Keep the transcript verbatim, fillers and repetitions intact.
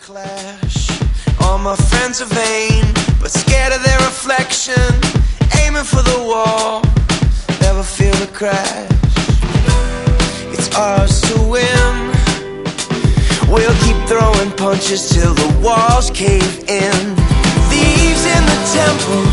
clash. All my friends are vain, but scared of their reflection. Aiming for the wall, never feel the crash. It's ours to win. We'll keep throwing punches till the walls cave in. Thieves in the temple,